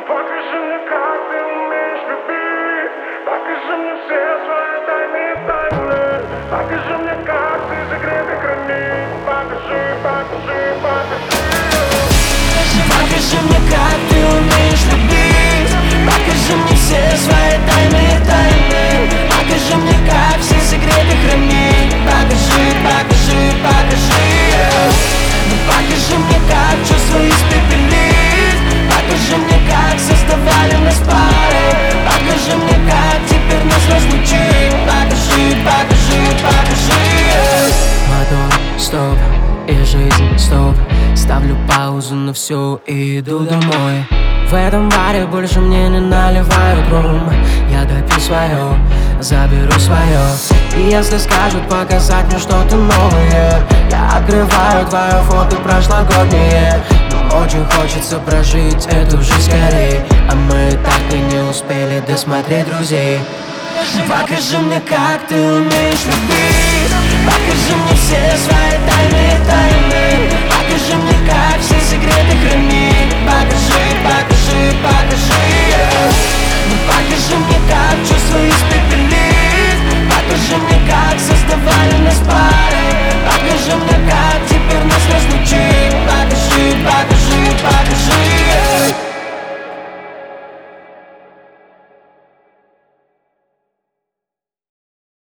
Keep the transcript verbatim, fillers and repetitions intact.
Покажи мне, как ты умеешь любить. Покажи мне все свои тайные тайны. Покажи мне, как ты закрытый хранишь. Покажи, покажи, покажи. Покажи мне, как ты умеешь любить. Покажи мне все свои тайные тайны. Покажи мне, как все секреты хранить. Покажи, покажи, покажи. Покажи мне, как чувства испепелить. Покажи мне, как создавали нас пары. Покажи мне, как теперь нас разлучить. Покажи, покажи, покажи. Мотор, стоп, и жизнь, стоп. Ставлю паузу на всю и иду домой. В этом баре больше мне не наливают рум. Я допью свое, заберу свое. И если скажут показать мне что-то новое, я открываю твое фото прошлогоднее. Но очень хочется прожить эту жизнь скорей, а мы так и не успели досмотреть друзей. Покажи мне, как ты умеешь любить.